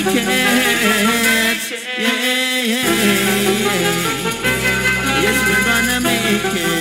make it. Yeah, yeah, yeah. Yes, we're gonna make it.